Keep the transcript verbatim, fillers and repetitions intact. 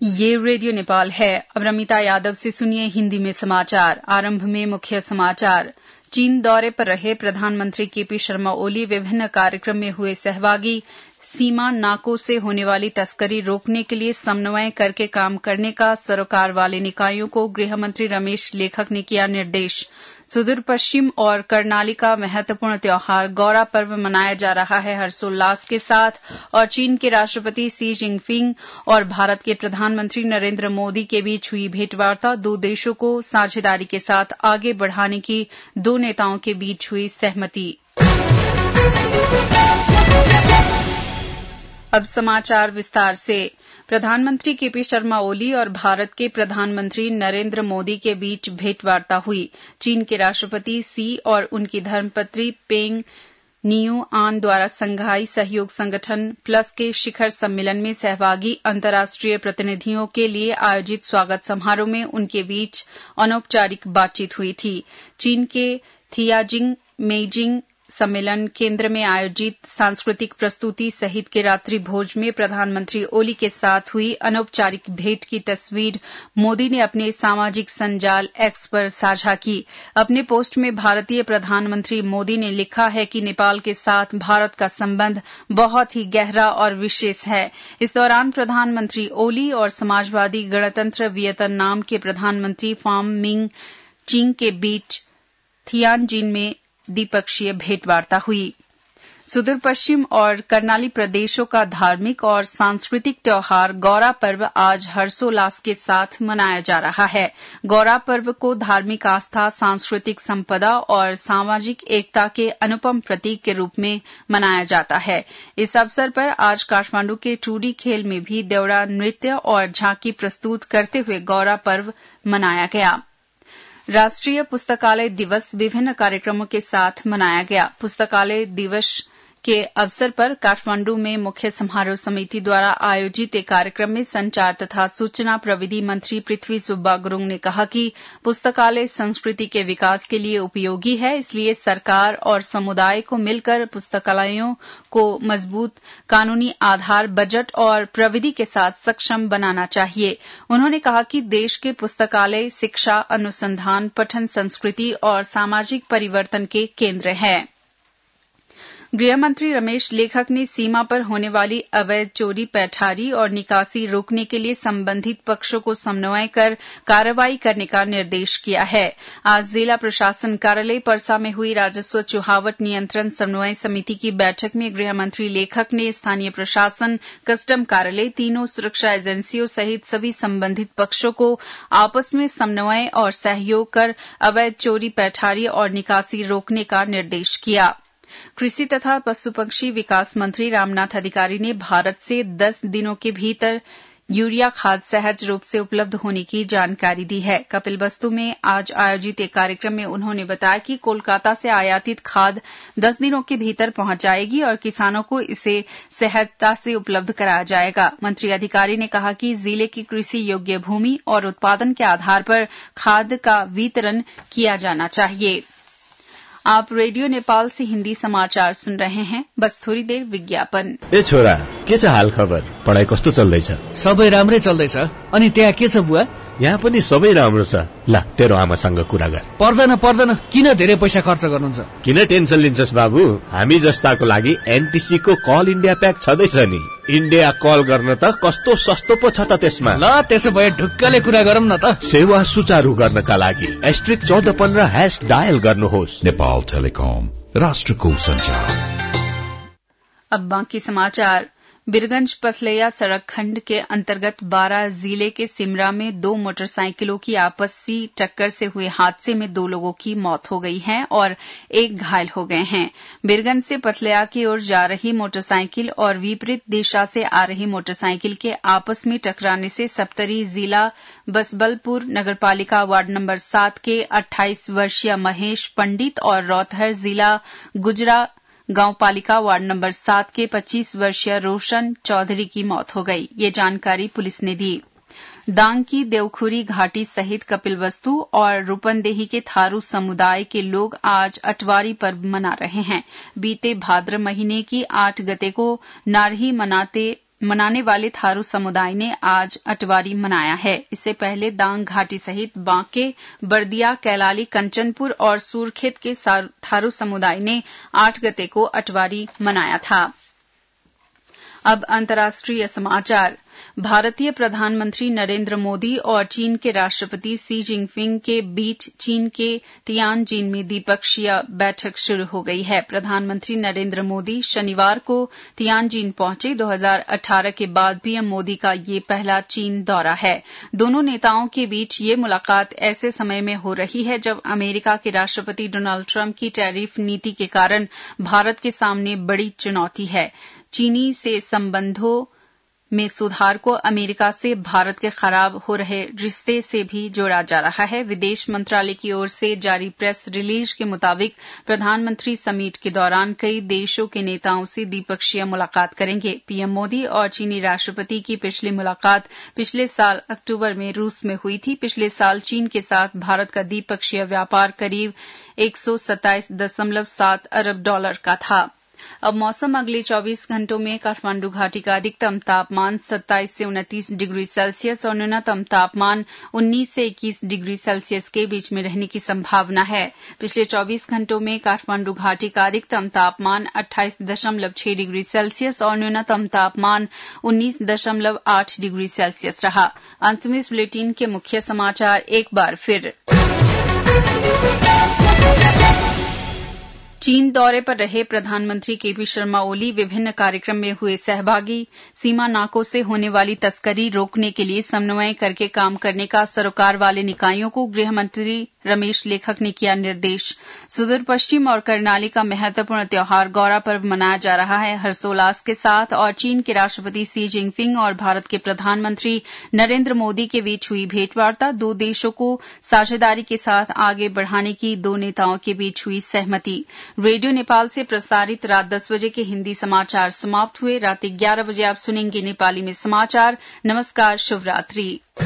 ये रेडियो नेपाल है। अब रमिता यादव से सुनिए हिंदी में समाचार। आरंभ में मुख्य समाचार। चीन दौरे पर रहे प्रधानमंत्री केपी शर्मा ओली विभिन्न कार्यक्रम में हुए सहभागी। सीमा नाकों से होने वाली तस्करी रोकने के लिए समन्वय करके काम करने का सरोकार वाले निकायों को गृहमंत्री रमेश लेखक ने किया निर्देश। सुदूर पश्चिम और कर्णाली का महत्वपूर्ण त्योहार गौरा पर्व मनाया जा रहा है हर्षोल्लास के साथ। और चीन के राष्ट्रपति शी जिनपिंग और भारत के प्रधानमंत्री नरेंद्र मोदी के बीच हुई भेंटवार्ता। दो देशों को साझेदारी के साथ आगे बढ़ाने की दो नेताओं के बीच हुई सहमति। अब समाचार विस्तार से। प्रधानमंत्री केपी शर्मा ओली और भारत के प्रधानमंत्री नरेंद्र मोदी के बीच भेंटवार्ता हुई। चीन के राष्ट्रपति शी और उनकी धर्मपत्नी पेंग नियू आन द्वारा संघाई सहयोग संगठन प्लस के शिखर सम्मेलन में सहभागी अंतर्राष्ट्रीय प्रतिनिधियों के लिए आयोजित स्वागत समारोह में उनके बीच अनौपचारिक बातचीत हुई थी। चीन के थियाजिंग मेइजिंग सम्मेलन केंद्र में आयोजित सांस्कृतिक प्रस्तुति सहित के रात्रि भोज में प्रधानमंत्री ओली के साथ हुई अनौपचारिक भेंट की तस्वीर मोदी ने अपने सामाजिक संजाल एक्स पर साझा की। अपने पोस्ट में भारतीय प्रधानमंत्री मोदी ने लिखा है कि नेपाल के साथ भारत का संबंध बहुत ही गहरा और विशेष है। इस दौरान प्रधानमंत्री ओली और समाजवादी गणतंत्र वियतनाम के प्रधानमंत्री फाम मिंग चिंग के बीच थियानजिन में द्विपक्षीय भेंटवार्ता हुई। सुदूर पश्चिम और कर्णाली प्रदेशों का धार्मिक और सांस्कृतिक त्योहार गौरा पर्व आज हर्षोल्लास के साथ मनाया जा रहा है। गौरा पर्व को धार्मिक आस्था, सांस्कृतिक संपदा और सामाजिक एकता के अनुपम प्रतीक के रूप में मनाया जाता है। इस अवसर पर आज काठमांडू के टूडी खेल में भी देवड़ा नृत्य और झांकी प्रस्तुत करते हुए गौरा पर्व मनाया गया। राष्ट्रीय पुस्तकालय दिवस विभिन्न कार्यक्रमों के साथ मनाया गया। पुस्तकालय दिवस के अवसर पर काठमांडू में मुख्य समारोह समिति द्वारा आयोजित एक कार्यक्रम में संचार तथा सूचना प्रविधि मंत्री पृथ्वी सुब्बा गुरुङ ने कहा कि पुस्तकालय संस्कृति के विकास के लिए उपयोगी है, इसलिए सरकार और समुदाय को मिलकर पुस्तकालयों को मजबूत कानूनी आधार, बजट और प्रविधि के साथ सक्षम बनाना चाहिए। उन्होंने कहा कि देश के पुस्तकालय शिक्षा, अनुसंधान, पठन संस्कृति और सामाजिक परिवर्तन के केंद्र हैं। गृहमंत्री रमेश लेखक ने सीमा पर होने वाली अवैध चोरी, पैठारी और निकासी रोकने के लिए संबंधित पक्षों को समन्वय कर कार्रवाई करने का निर्देश किया है। आज जिला प्रशासन कार्यालय परसा में हुई राजस्व चुहावट नियंत्रण समन्वय समिति की बैठक में गृहमंत्री लेखक ने स्थानीय प्रशासन, कस्टम कार्यालय, तीनों सुरक्षा एजेंसियों सहित सभी संबंधित पक्षों को आपस में समन्वय और सहयोग कर अवैध चोरी, पैठारी और निकासी रोकने का निर्देश किया। कृषि तथा पशु पक्षी विकास मंत्री रामनाथ अधिकारी ने भारत से दस दिनों के भीतर यूरिया खाद सहज रूप से उपलब्ध होने की जानकारी दी है। कपिलवस्तु में आज आयोजित एक कार्यक्रम में उन्होंने बताया कि कोलकाता से आयातित खाद दस दिनों के भीतर पहुंच जाएगी और किसानों को इसे सहजता से उपलब्ध कराया जाएगा। मंत्री अधिकारी ने कहा कि जिले की कृषि योग्य भूमि और उत्पादन के आधार पर खाद का वितरण किया जाना चाहिए। आप रेडियो नेपाल से हिन्दी समाचार सुन रहे हैं। बस थोड़ी देर विज्ञापन। ए छोरा, के छ हाल खबर? पढाइ कस्तो चल्दैछ? सबै राम्रै चल्दैछ। अनि त्यहाँ के छ बुवा? यहाँ पनि सबै राम्रो छ। ल तेरो आमासँग कुरा गर। पर्दैन पर्दैन, किन धेरै पैसा खर्च गर्नुहुन्छ? किन टेन्सन लिन्छस् बाबु? हामी जस्ताको लागि एनटीसी को कल इन्डिया प्याक छदैछ नि। इन्डिया कल गर्न त कस्तो सस्तो पो छ त त्यसमा। ल त्यसो भए ढुक्कले कुरा गरौँ न त। सेवा सुचारू गर्नका लागि एस्ट्रिक चौध पन्ध्र हैश डायल गर्नुहोस्। नेपाल टेलिकम, राष्ट्रको संचार। अब बाकी समाचार। बिरगंज पथलैया सड़क खंड के अंतर्गत बारां जिले के सिमरा में दो मोटरसाइकिलों की आपसी टक्कर से हुए हादसे में दो लोगों की मौत हो गई है और एक घायल हो गए हैं। बिरगंज से पथलैया की ओर जा रही मोटरसाइकिल और विपरीत दिशा से आ रही मोटरसाइकिल के आपस में टकराने से सप्तरी जिला बसबलपुर नगरपालिका वार्ड नंबर सात के अट्ठाईस वर्षीय महेश पंडित और रौतहट जिला गुजरा गांव पालिका वार्ड नंबर सात के पच्चीस वर्षीय रोशन चौधरी की मौत हो गई। ये जानकारी पुलिस ने दी। दांग की देवखुरी घाटी सहित कपिलवस्तु और रूपनदेही के थारू समुदाय के लोग आज अटवारी पर्व मना रहे हैं। बीते भाद्र महीने की आठ गते को नारही मनाते मनाने वाले थारू समुदाय ने आज अटवारी मनाया है। इससे पहले दांग घाटी सहित बांके, बर्दिया, कैलाली, कंचनपुर और सूरखेत के थारू समुदाय ने आठ गते को अटवारी मनाया था। अब अंतर्राष्ट्रीय समाचार। भारतीय प्रधानमंत्री नरेंद्र मोदी और चीन के राष्ट्रपति शी जिनपिंग के बीच चीन के तियानजिन में द्विपक्षीय बैठक शुरू हो गई है। प्रधानमंत्री नरेंद्र मोदी शनिवार को तियानजिन पहुंचे। दो हज़ार अठारह के बाद पीएम मोदी का ये पहला चीन दौरा है। दोनों नेताओं के बीच ये मुलाकात ऐसे समय में हो रही है जब अमेरिका के राष्ट्रपति डोनाल्ड ट्रंप की टैरिफ नीति के कारण भारत के सामने बड़ी चुनौती है। चीनी से संबंधों में सुधार को अमेरिका से भारत के खराब हो रहे रिश्ते से भी जोड़ा जा रहा है। विदेश मंत्रालय की ओर से जारी प्रेस रिलीज के मुताबिक प्रधानमंत्री समिट के दौरान कई देशों के नेताओं से द्विपक्षीय मुलाकात करेंगे। पीएम मोदी और चीनी राष्ट्रपति की पिछली मुलाकात पिछले साल अक्टूबर में रूस में हुई थी। पिछले साल चीन के साथ भारत का द्विपक्षीय व्यापार करीब एक सौ सत्ताईस दशमलव सात अरब डॉलर का था। अब मौसम। अगले चौबीस घंटों में काठमांडू घाटी का अधिकतम तापमान सत्ताईस से उनतीस डिग्री सेल्सियस और न्यूनतम तापमान उन्नीस से इक्कीस डिग्री सेल्सियस के बीच में रहने की संभावना है। पिछले चौबीस घंटों में काठमांडू घाटी का अधिकतम तापमान अट्ठाईस दशमलव छह डिग्री सेल्सियस और न्यूनतम तापमान उन्नीस दशमलव आठ डिग्री सेल्सियस रहा। अंत में इस बुलेटिन के मुख्य समाचार एक बार फिर। चीन दौरे पर रहे प्रधानमंत्री केपी शर्मा ओली विभिन्न कार्यक्रम में हुए सहभागी। सीमा नाकों से होने वाली तस्करी रोकने के लिए समन्वय करके काम करने का सरोकार वाले निकायों को गृह मंत्री रमेश लेखक ने किया निर्देश। सुदूर पश्चिम और कर्नाली का महत्वपूर्ण त्योहार गौरा पर्व मनाया जा रहा है हर्षोल्लास के साथ और चीन के राष्ट्रपति शी जिनपिंग और भारत के प्रधानमंत्री नरेंद्र मोदी के बीच हुई भेंटवार्ता। दो देशों को साझेदारी के साथ आगे बढ़ाने की दो नेताओं के बीच हुई सहमति। रेडियो नेपाल से प्रसारित रात दस बजे के हिंदी समाचार समाप्त हुए। रात ग्यारह बजे आप सुनेंगे नेपाली में समाचार। नमस्कार, शुभ रात्रि।